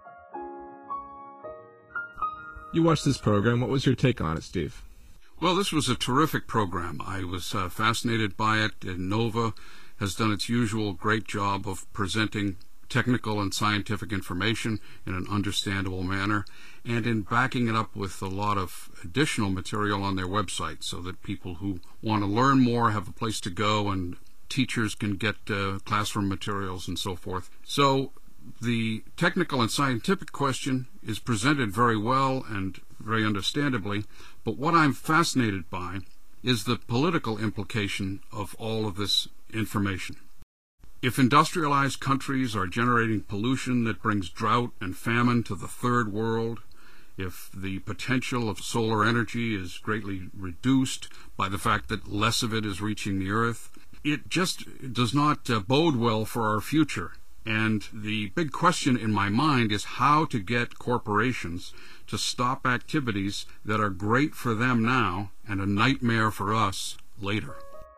You watched this program. What was your take on it, Steve? Well, this was a terrific program. I was uh, fascinated by it, and NOVA has done its usual great job of presenting technical and scientific information in an understandable manner, and in backing it up with a lot of additional material on their website so that people who want to learn more have a place to go, and teachers can get uh, classroom materials and so forth. So the technical and scientific question is presented very well and very understandably, but what I'm fascinated by is the political implication of all of this information. If industrialized countries are generating pollution that brings drought and famine to the third world, if the potential of solar energy is greatly reduced by the fact that less of it is reaching the Earth, it just does not uh, bode well for our future. And the big question in my mind is how to get corporations to stop activities that are great for them now and a nightmare for us later.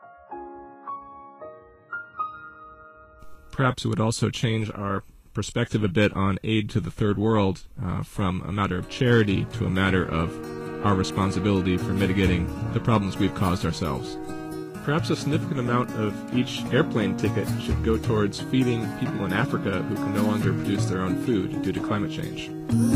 Perhaps it would also change our perspective a bit on aid to the third world uh, from a matter of charity to a matter of our responsibility for mitigating the problems we've caused ourselves. Perhaps a significant amount of each airplane ticket should go towards feeding people in Africa who can no longer produce their own food due to climate change.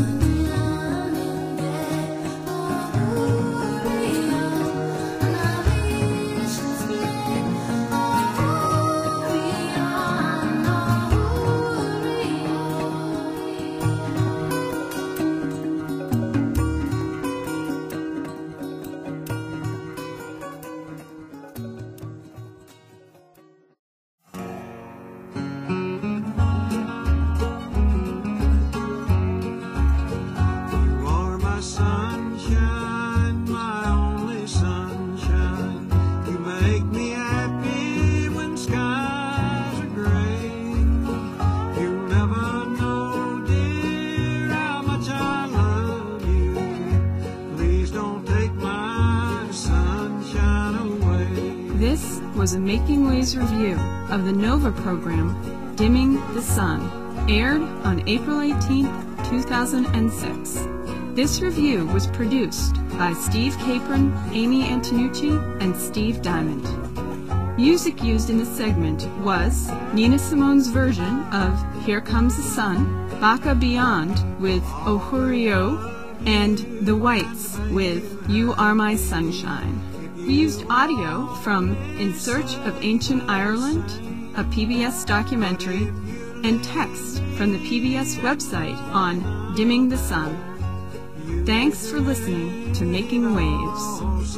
Was a Making Waves review of the NOVA program, Dimming the Sun, aired on April eighteenth, two thousand six. This review was produced by Steve Capron, Amy Antonucci, and Steve Diamond. Music used in the segment was Nina Simone's version of Here Comes the Sun, Baka Beyond with Ohurio, and The Whites with You Are My Sunshine. We used audio from In Search of Ancient Ireland, a P B S documentary, and text from the P B S website on Dimming the Sun. Thanks for listening to Making Waves.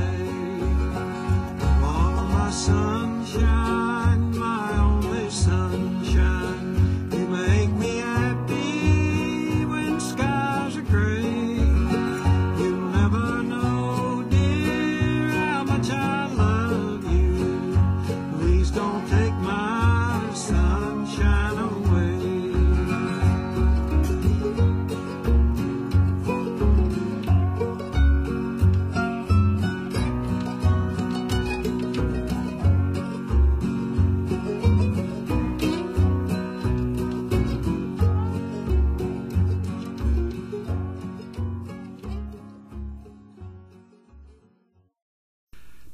Sunshine, my only sunshine, you make me happy when skies are gray. You'll never know, dear, how much I love you. Please don't take my sunshine away.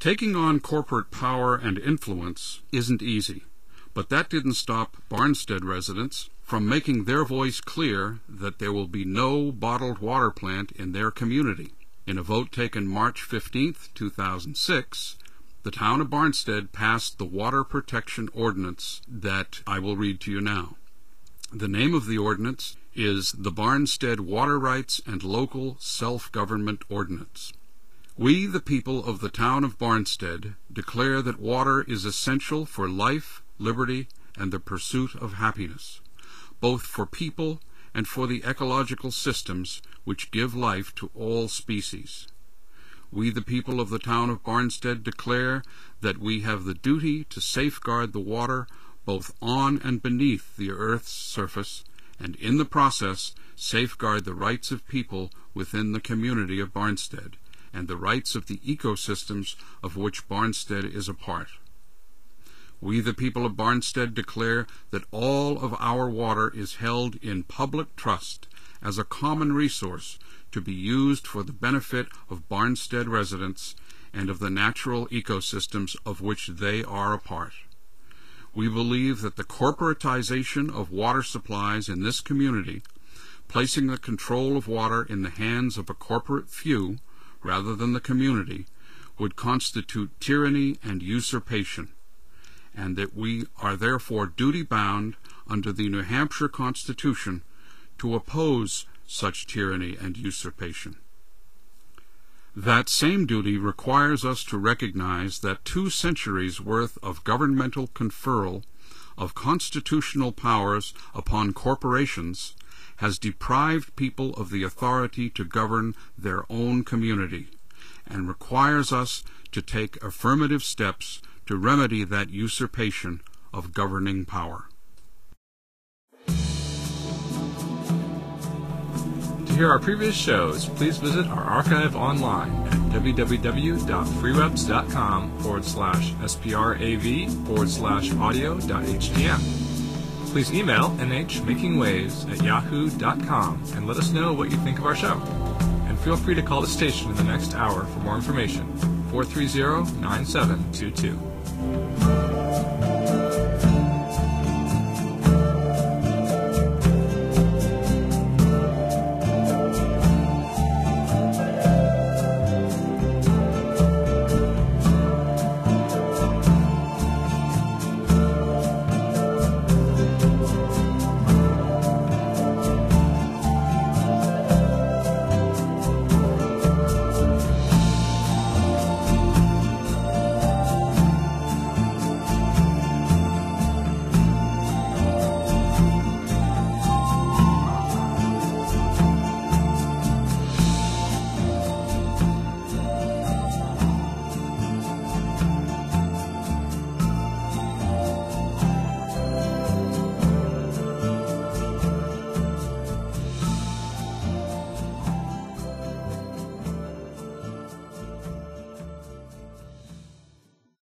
Taking on corporate power and influence isn't easy, but that didn't stop Barnstead residents from making their voice clear that there will be no bottled water plant in their community. In a vote taken March fifteenth, two thousand six, the town of Barnstead passed the Water Protection Ordinance that I will read to you now. The name of the ordinance is the Barnstead Water Rights and Local Self-Government Ordinance. We, the people of the town of Barnstead, declare that water is essential for life, liberty, and the pursuit of happiness, both for people and for the ecological systems which give life to all species. We, the people of the town of Barnstead, declare that we have the duty to safeguard the water both on and beneath the earth's surface, and in the process safeguard the rights of people within the community of Barnstead, and the rights of the ecosystems of which Barnstead is a part. We, the people of Barnstead, declare that all of our water is held in public trust as a common resource to be used for the benefit of Barnstead residents and of the natural ecosystems of which they are a part. We believe that the corporatization of water supplies in this community, placing the control of water in the hands of a corporate few rather than the community, would constitute tyranny and usurpation, and that we are therefore duty-bound under the New Hampshire Constitution to oppose such tyranny and usurpation. That same duty requires us to recognize that two centuries' worth of governmental conferral of constitutional powers upon corporations has deprived people of the authority to govern their own community, and requires us to take affirmative steps to remedy that usurpation of governing power. To hear our previous shows, please visit our archive online at www.freewebs.com forward slash sprav forward slash audio.htm. Please email nhmakingwaves at yahoo dot com and let us know what you think of our show. And feel free to call the station in the next hour for more information, four three zero, nine seven two two.